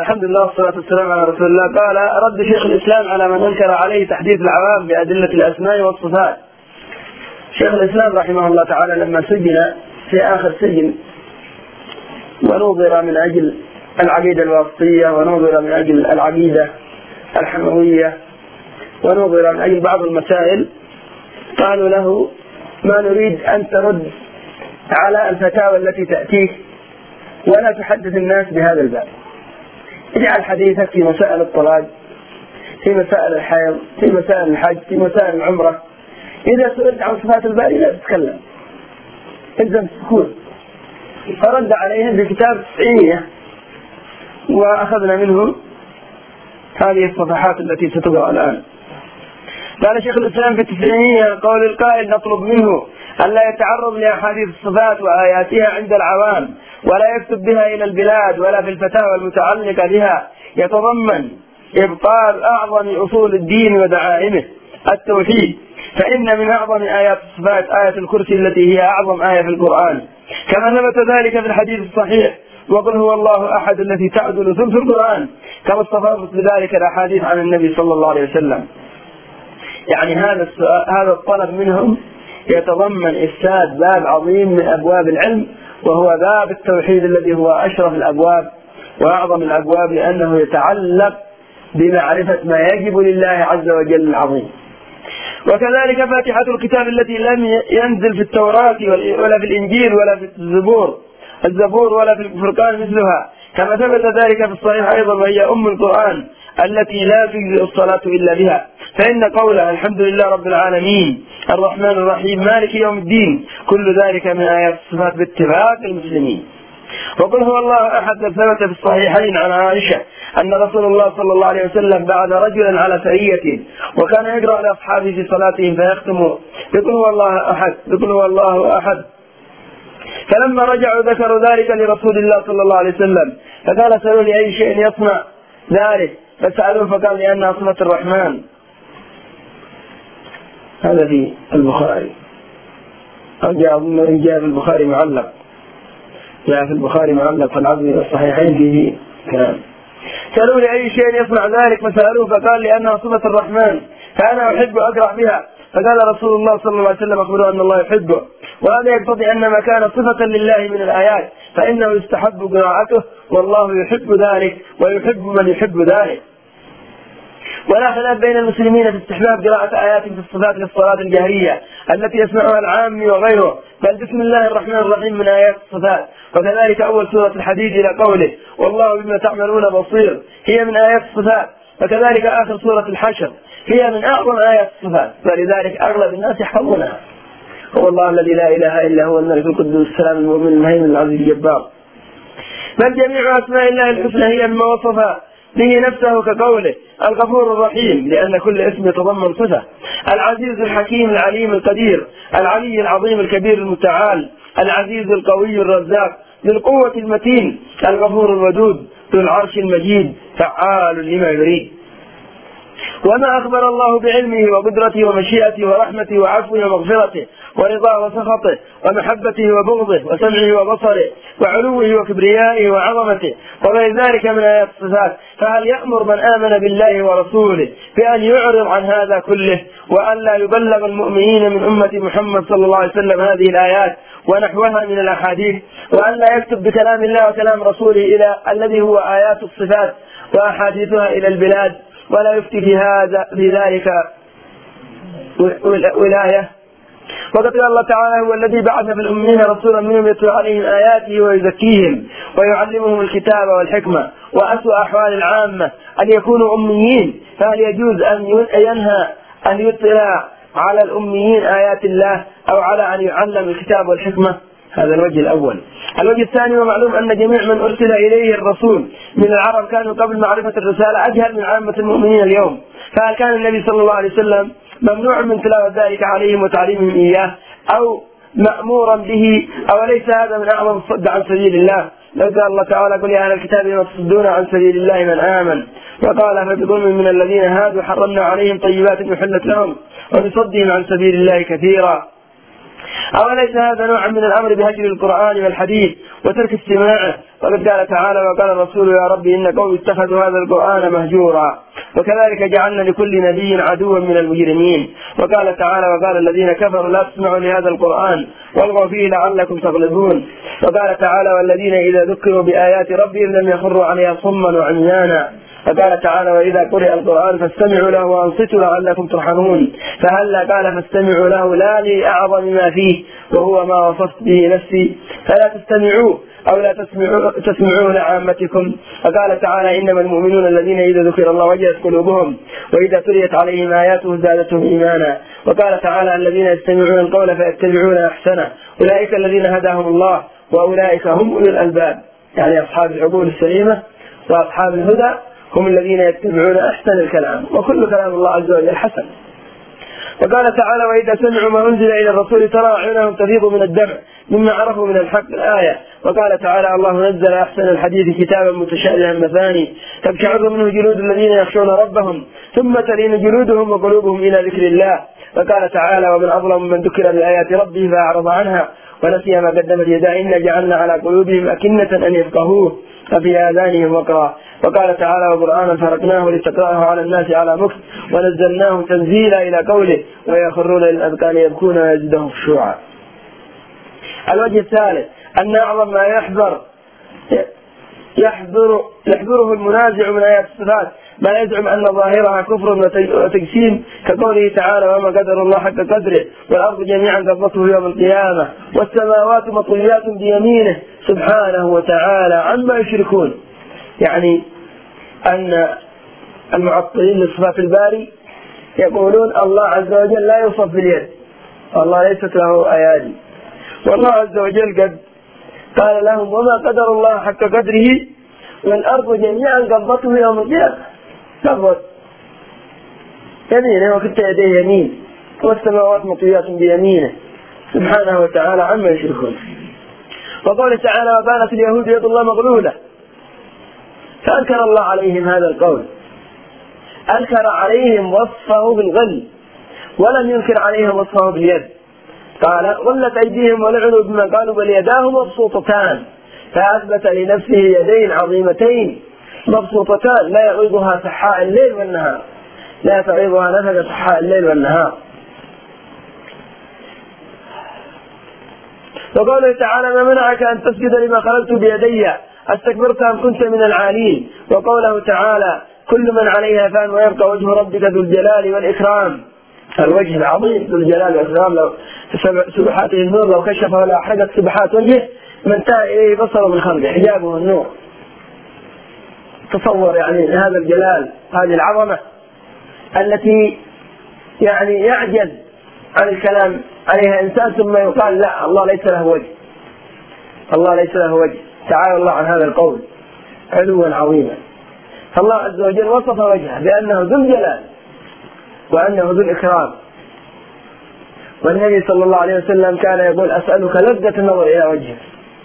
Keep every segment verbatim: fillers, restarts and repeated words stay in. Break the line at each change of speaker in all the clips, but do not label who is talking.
الحمد لله والصلاة والسلام على رسول الله. قال رد شيخ الإسلام على من أنكر عليه تحديث العوام بأدلة الأسماء والصفات. شيخ الإسلام رحمه الله تعالى لما سجن في آخر سجن ونوظر من أجل العقيدة الواسطية ونوظر من أجل العقيدة الحموية ونوظر من أجل بعض المسائل، قالوا له ما نريد أن ترد على الفتاوى التي تأتيك ولا تحدث الناس بهذا الباب، اجعل حديثك في مسائل الطلاق، في مسائل الحيض، في مسائل الحج، في مسائل العمرة. إذا سئلت عن صفات الباري لا تتكلم، الزم السكوت. فرد عليهم بكتاب تسعينية وأخذنا منه هذه الصفحات التي ستقرأ الآن. قال شيخ الإسلام في التسعينية: قول القائل نطلب منه ألا يتعرض لأحاديث الصفات وآياتها عند العوام ولا يكتب بها إلى البلاد ولا في الفتاوى المتعلقة بها، يتضمن إبطال أعظم أصول الدين ودعائمه التوحيد، فإن من أعظم آيات الصفات آية الكرسي التي هي أعظم آية في القرآن، كما ثبت ذلك في الحديث الصحيح: وقل هو الله أحد التي تعدل ثلث القرآن، كما استفاضت بذلك الأحاديث عن النبي صلى الله عليه وسلم. يعني هذا هذا الطلب منهم يتضمن إفساد باب عظيم من أبواب العلم، وهو باب التوحيد الذي هو أشرف الأبواب وأعظم الأبواب، لأنه يتعلق بمعرفة ما يجب لله عز وجل العظيم. وكذلك فاتحة الكتاب التي لم ينزل في التوراة ولا في الإنجيل ولا في الزبور الزبور ولا في الفرقان مثلها، كما ثبت ذلك في الصحيح أيضا، وهي أم القرآن التي لا تجزئ الصلاة إلا بها، فإن قولها الحمد لله رب العالمين الرحمن الرحيم مالك يوم الدين كل ذلك من آيات الصفات باتفاق المسلمين. وقل هو الله أحد ثبت في الصحيحين عن عائشة أن رسول الله صلى الله عليه وسلم بعث رجلا على سرية وكان يقرأ لأصحابه في صلاتهم فيختم بقل هو الله أحد بقل هو الله أحد، فلما رجعوا ذكروا ذلك لرسول الله صلى الله عليه وسلم فقال: سألوا لأي شيء يصنع ذلك؟ فسألوه فقال: لأنها صفة الرحمن. هذا في البخاري، أو جاء من جاء في البخاري معلق، جاء في البخاري معلق في العظم الصحيحين فيه كلام. سألوا لأي شيء يصنع ذلك؟ فسألوه فقال: لأنها صفة الرحمن، فأنا أحب أقرأ بها. فقال رسول الله صلى الله عليه وسلم: أخبروا أن الله يحبه. وهذا يقتضي أن ما كان صفة لله من الآيات فإنه يستحب قراءته، والله يحب ذلك ويحب من يحب ذلك. ولا خلاف بين المسلمين في استحباب قراءة آيات في الصفات للصلاة الجهرية التي يسمعها العام وغيره، بل بسم الله الرحمن الرحيم من آيات الصفات. وكذلك أول سورة الحديد إلى قوله: والله بما تعملون بصير، هي من آيات الصفات. وكذلك آخر سورة الحشر هي من أعظم آيات الصفات، ولذلك أغلب الناس يحفظونها. هو الله الذي لا إله إلا هو الملك القدوس السلام المؤمن المهيمن العزيز الجبار. بل جميع أسماء الله الحسنى هي مما وصفها به نفسه، كقوله الغفور الرحيم، لأن كل اسم يتضمن صفة. العزيز الحكيم العليم القدير، العلي العظيم الكبير المتعال، العزيز القوي الرزاق، ذي القوة المتين، الغفور الودود، ذو العرش المجيد، فعال لما يريد. وما أخبر الله بعلمه وقدرته ومشيئته ورحمته وعفوه ومغفرته ورضاه وسخطه ومحبته وبغضه وسمعه وبصره وعلوه وكبريائه وعظمته وغير ذلك من آيات الصفات، فهل يأمر من آمن بالله ورسوله بأن يعرض عن هذا كله وأن لا يبلغ المؤمنين من أمة محمد صلى الله عليه وسلم هذه الآيات ونحوها من الأحاديث، وأن لا يكتب بكلام الله وكلام رسوله إلى الذي هو آيات الصفات وأحاديثها إلى البلاد، ولا يفتي في هذا في ذلك ولاية؟ وقد قال الله تعالى: هو الذي بعث في الأميين رسولا منهم يتلو عليهم آياته ويزكيهم ويعلمهم الكتاب والحكمة. وأسوأ أحوال العامة أن يكونوا أميين، فهل يجوز أن ينهى أن يطلع على الأميين آيات الله أو على أن يعلم الكتاب والحكمة؟ هذا الوجه الأول. الوجه الثاني: ومعلوم أن جميع من أرسل إليه الرسول من العرب كانوا قبل معرفة الرسالة أجهل من عامة المؤمنين اليوم، فهل كان النبي صلى الله عليه وسلم ممنوع من تلاوة ذلك عليهم وتعليمهم إياه أو مأمورا به؟ أو ليس هذا من أعظم الصد عن سبيل الله؟ لو قال الله تعالى: قل يا أهل الكتاب لم تصدون عن سبيل الله من آمن، وقال: فبظلم من الذين هادوا حرمنا عليهم طيبات أحلت لهم وبصدهم عن سبيل الله كثيرا. أوليس هذا نوعا من الأمر بهجر القرآن والحديث وترك استماعه. وقد قال تعالى وقال الرسول يا ربي إن قوم اتخذوا هذا القرآن مهجورا. وكذلك جعلنا لكل نبي عدوا من المجرمين. وقال تعالى وقال الذين كفروا لا تسمعوا لهذا القرآن والغوا فيه لعلكم تغلبون. وقال تعالى والذين إذا ذكروا بآيات ربهم لم يخروا عليها صما وعميانا. فقال تعالى وإذا قرئ القرآن فاستمعوا له وأنصتوا لعلكم ترحمون. فهلا قال فاستمعوا له لا لأعظم ما فيه وهو ما وصفت به نفسي فلا تستمعوا أو لا تسمعوا تسمعوا لعامتكم. فقال تعالى إنما المؤمنون الذين إذا ذكر الله وجلت قلوبهم وإذا تليت عليهم آياته زادتهم إيمانا. وقال تعالى الذين يستمعون القول فيتبعون أحسنه أولئك الذين هداهم الله وأولئك هم أولو الألباب، يعني أصحاب العقول السليمة وأصحاب الهدى هم الذين يتبعون أحسن الكلام وكل كلام الله عز وجل حسن. وقال تعالى وإذا سمعوا ما أنزل إلى الرسول ترى أعينهم تفيض من الدمع مما عرفوا من الحق الآية. وقال تعالى الله نزل أحسن الحديث كتابا متشابها مثاني تقشعر منه جلود الذين يخشون ربهم ثم تلين جلودهم وقلوبهم إلى ذكر الله. وقال تعالى ومن أظلم من ذكر بآيات ربه فأعرض عنها ونسي ما قدمت يداه إنا جعلنا على قلوبهم أكنة أن يفقهوه وفي آذانهم وقرا. وقال تعالى وقرآنا فرقناه لتقرأه على الناس على مكث ونزلناه تنزيلا إلى قوله ويخرون للأذقان يبكون ويزدهم خشوعا. الوجه الثالث أن أعظم ما يحذر يحذر يحذره المنازع من آيات الصفات ما يزعم أن ظاهرها كفر وتجسيم كقوله تعالى وما قدر الله حق قدره والأرض جميعا قبضته يوم القيامة والسماوات مطويات بيمينه سبحانه وتعالى عما يشركون. يعني أن المعطلين لصفات الباري يقولون الله عز وجل لا يوصف باليد والله ليست له أيادي، والله عز وجل قد قال لهم وما قدر الله حق قدره والأرض جميعا قبضته يوم القيامة قبض يمينه وكنت يديه يمين والسماوات مطويات بيمينه سبحانه وتعالى عما يشركون. وقال تعالى وكانت اليهود يد الله مغلولة فأنكر الله عليهم هذا القول، أنكر عليهم وصفه بالغل ولم ينكر عليهم وصفه باليد. قال غلت أيديهم ولعنوا بما قالوا بل يداه مبسوطتان فأثبت لنفسه يدين عظيمتين مبسوطتان لا يعيضها سحاء الليل والنهار لا تعيضها نفذ سحاء الليل والنهار. وقوله تعالى ما منعك أن تسجد لما خلقت بيدي استكبرت أم كنت من العالين. وقوله تعالى كل من عليها فان ويبقى وجه ربك ذو الجلال والإكرام الوجه العظيم ذو الجلال والإكرام لو سبحاته النور لو كشفه لأحرقت سبحات وجهه من انتهى إليه بصره من خلقه حجابه النور. تصور يعني هذا الجلال هذه العظمة التي يعني يعجز عن الكلام عليها إنسان ثم يقال لا الله ليس له وجه الله ليس له وجه. تعالى الله عن هذا القول علوا عظيما. فالله عز وجل وصف وجهه بأنه ذو الجلال وأنه ذو الإكرام. والنبي صلى الله عليه وسلم كان يقول أسألك لذة النظر إلى وجهه.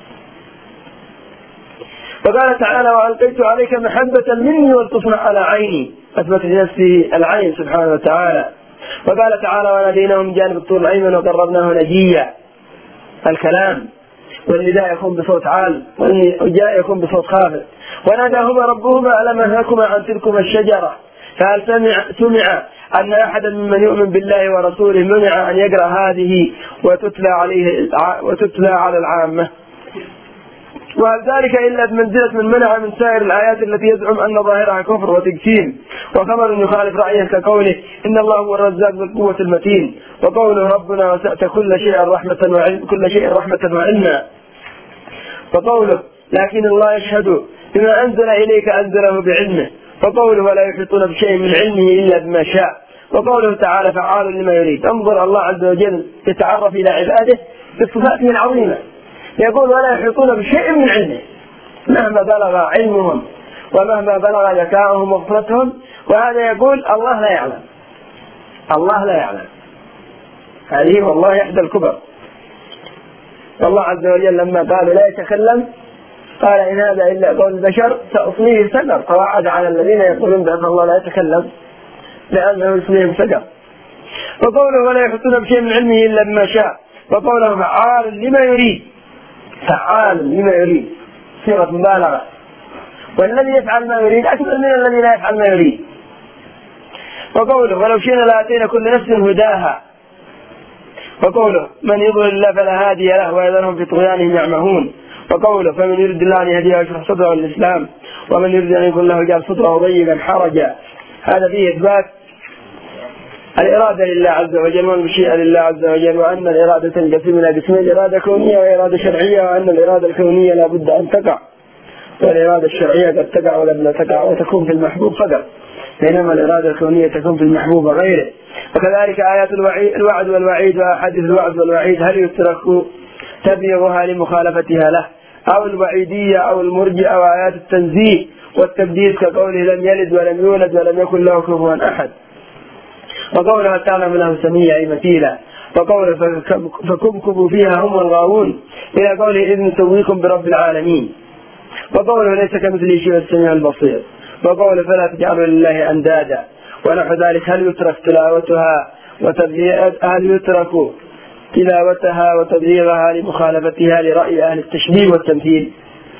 وقال تعالى وألقيت عليك محبة مني ولتصنع على عيني أثبت لنفسه العين سبحانه وتعالى. وقال تعالى وناديناهم جانب الطور الأيمن وقربناه نجيا الكلام والنداء يكون بصوت عال والجاء يكون بصوت خافت. وناداهما ربهما ألم أنهكما عن تلكما الشجرة فهل سمع, سمع أن أحدا ممن يؤمن بالله ورسوله منع أن يقرأ هذه وتتلى عليه وتتلى على العامة. وهل ذلك إلا بمنزلة من منع من سائر الآيات التي يزعم أن ظاهرها كفر وتجسيم وخبر يخالف رأيه كقوله إن الله هو الرزاق ذو القوة المتين وقوله ربنا وسعت كل شيء رحمة وعلم كل شيء رحمة وعلما وقوله لكن الله يشهد بما أنزل إليك أنزله بعلمه وقوله ولا يحيطون بشيء من علمه إلا بما شاء وقوله تعالى فعال لما يريد. انظر الله عز وجل يتعرف إلى عباده بصفاته العظيمة يقول ولا يحيطون بشيء من علمه مهما بلغ علمهم ومهما بلغ ذكاؤهم وغفلتهم. وهذا يقول الله لا يعلم الله لا يعلم هذه والله إحدى الكبر. والله عز وجل لما قالوا لا يتكلم قال إن هذا إلا قول البشر سأصليه سقر فوعد على الذين يقولون بأن الله لا يتكلم لأنه يصليهم سقر. وقوله ولا يحيطون بشيء من علمه إلا بما شاء وقوله فعال لما يريد فعال لما يريد، صيغة مبالغة. والذي يفعل ما يريد أكبر من الذي لا يفعل ما يريد. وقوله ولو شئنا لآتينا كل نفس هداها. وقوله من يضلل الله فلا هادي له ويذرهم في طغيانهم يعمهون. وقوله فمن يرد الله أن يهديه ويشرح صدره للإسلام ومن يرد أن يكون له يجعل صدره ضيقا حرجا. هذا فيه إثبات الإرادة لله عز وجل والمشيئة لله عز وجل، وأن الإرادة تنقسم إلى قسمين: إرادة كونية وإرادة شرعية، وأن الإرادة الكونية لا بد أن تقع، والإرادة الشرعية قد تقع ولم لا تقع وتكون في المحبوب فقط، بينما الإرادة الكونية تكون في المحبوب وغيره. وكذلك آيات الوعد والوعيد وأحاديث الوعد والوعيد هل يترك تبليغها لمخالفتها له، أو الوعيدية أو المرجئة أو آيات التنزيه والتبديد كقوله لم يلد ولم يولد ولم يكن له كفوا أحد. وقوله تعلم له سميع أي مثيلا. وقوله فكبكبوا فيها هم الغاوون إلى قوله إذ نسويكم برب العالمين. وقوله ليس كمثله شيء السميع البصير. وقوله فلا تجعلوا لله أندادا ونحو ذلك. هل يترك تلاوتها وتبليغ هل يترك تلاوتها وتبليغها لمخالفتها لرأي أهل التشبيه والتمثيل؟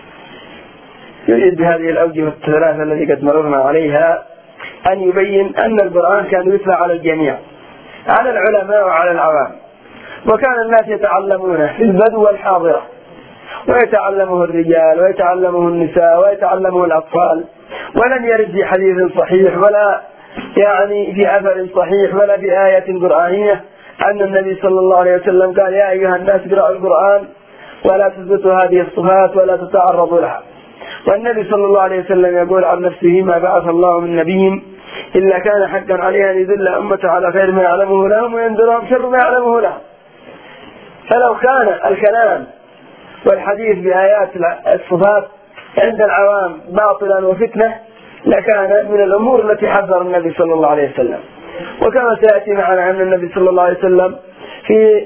يريد بهذه الأوجه الثلاثة التي قد مررنا عليها أن يبين أن القرآن كان يتلى على الجميع، على العلماء وعلى العوام، وكان الناس يتعلمونه في البدو والحاضرة، ويتعلمه الرجال ويتعلمه النساء ويتعلمه الأطفال. ولم يرد في حديث صحيح ولا يعني في أثر صحيح ولا في آية قرآنية أن النبي صلى الله عليه وسلم قال يا أيها الناس اقرأوا القرآن ولا تثبتوا هذه الصفات ولا تتعرضوا لها. والنبي صلى الله عليه وسلم يقول عن نفسه ما بعث الله من نبي إلا كان حقا عليه أن يدل أمته على خير ما يعلمه لهم وينذرهم شر ما يعلمه لهم. فلو كان الكلام والحديث بآيات الصفات عند العوام باطلا وفتنة لكان من الأمور التي حذر النبي صلى الله عليه وسلم. وكما سيأتي معنا أن النبي صلى الله عليه وسلم في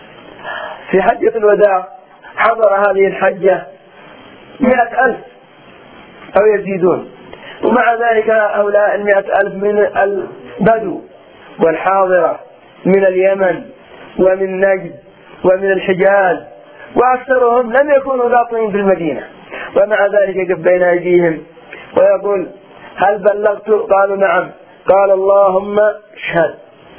في حجة الوداع حضر هذه الحجة مئة ألف أو يزيدون، ومع ذلك هؤلاء المئة ألف من البدو والحاضرة من اليمن ومن نجد ومن الحجاز، وأكثرهم لم يكونوا باطنين في المدينة، ومع ذلك يقف بين أيديهم ويقول هل بلغت؟ قالوا نعم. قال اللهم اشهد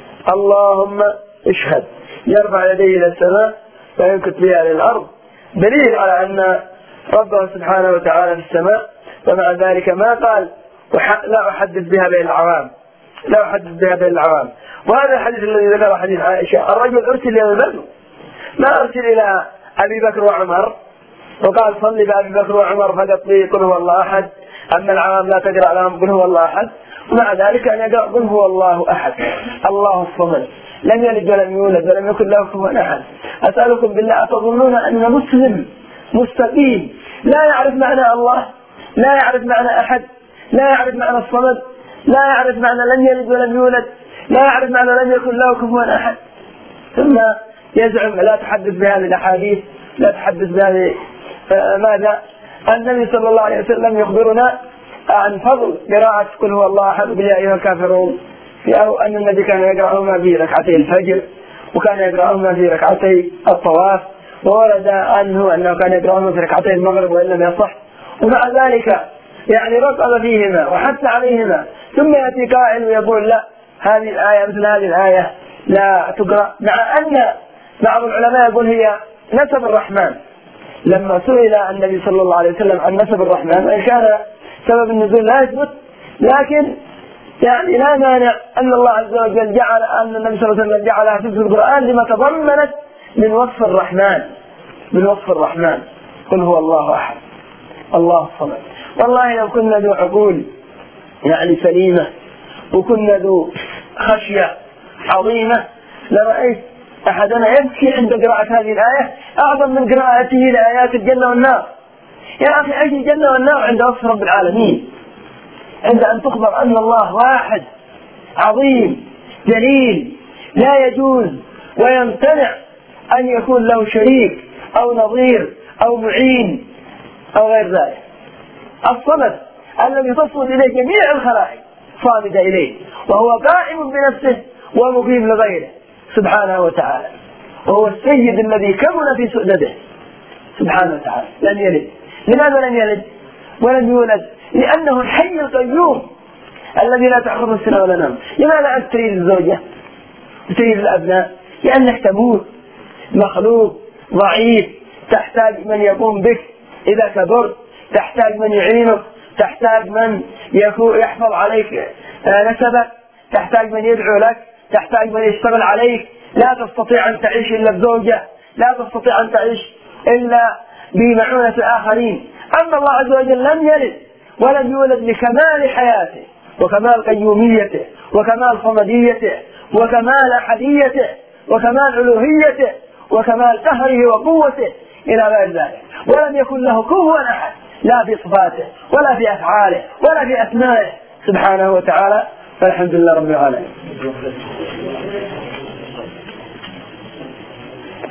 اللهم اشهد، يرفع يديه إلى السماء وينكت بها للأرض، دليل على أن ربه سبحانه وتعالى في السماء. ومع ذلك ما قال لا أحدث بها بين العوام، لا أحدث بها بين العوام. وهذا الحديث الذي ذكره حديث عائشة، الرجل أرسل إلى البدو، ما أرسل إلى أبي بكر وعمر وقال صلي بأبي بكر وعمر فقط لي قل هو الله أحد، أما العوام لا تقرأ لهم قل هو الله أحد. ومع ذلك أن يقرأ قل هو الله أحد الله الصمد لم يلد ولم يولد ولم يكن له كفوا أحد. أسألكم بالله أتظنون أن مسلم مستقيم لا يعرف معنى الله، لا يعرف معنى أحد، لا يعرف معنى الصمد، لا يعرف معنى لم يلد ولم يولد، لا يعرف معنى لم يكن له كفوا أحد، ثم يزعم لا تحدث بهذه الأحاديث، لا تحدث بهذه ماذا؟ النبي صلى الله عليه وسلم يخبرنا عن فضل قراءة قل هو الله أحد يا أيها الكافرون، أو أن النبي كان يقرأهما في ركعتي الفجر وكان يقرأهما في ركعتي الطواف، وورد عنه أنه كان يقرأهما في ركعتي المغرب وإن لم يصح. ومع ذلك يعني رقب فيهما وحث عليهما، ثم يأتي قائل ويقول لا هذه الآية مثل هذه الآية لا تقرأ، مع أن بعض العلماء يقول هي نسب الرحمن. لما سئل النبي صلى الله عليه وسلم عن نسب الرحمن وإن كان سبب النزول لا يثبت، لكن يعني لا مانع أن الله عز وجل جعل أن النبي صلى الله عليه وسلم جعلها في القرآن لما تضمنت من وصف الرحمن، من وصف الرحمن قل هو الله أحد الله الصمد. والله لو كنا ذو عقول يعني سليمة وكنا ذو خشية عظيمة لرأيت أحدنا يبكي عند قراءة هذه الآية أعظم من قراءته لآيات الجنة والنار. يا أخي أيش الجنة والنار عند وصف رب العالمين، عند أن تخبر أن الله واحد عظيم جليل لا يجوز ويمتنع أن يكون له شريك أو نظير أو معين أو غير ذلك. الصمد الذي تصمد إليه جميع الخلائق صامدة إليه، وهو قائم بنفسه ومقيم لغيره سبحانه وتعالى، وهو السيد الذي كمل في سؤدده سبحانه وتعالى لم يلد. لماذا لم يلد ولم يولد؟ لأنه الحي القيوم الذي لا تأخذه السنة ولا نوم. لماذا أنت تريد الزوجة وتريد الأبناء؟ لأنك تموت، مخلوق ضعيف، تحتاج من يقوم بك إذا كبرت، تحتاج من يعينك، تحتاج من يحفظ عليك نسبك، تحتاج من يدعو لك، تحتاج من يشتغل عليك. لا تستطيع أن تعيش إلا بزوجة، لا تستطيع أن تعيش إلا بمعونة آخرين. أما الله عز وجل لم يلد ولم يولد لكمال حياته وكمال قيوميته وكمال صمديته وكمال أحديته وكمال ألوهيته وكمال قهره وقوته إلى غير ذلك. ولم يكن له كفوا أحد، لا في صفاته ولا في أفعاله ولا في أسمائه سبحانه وتعالى. فالحمد لله رب العالمين.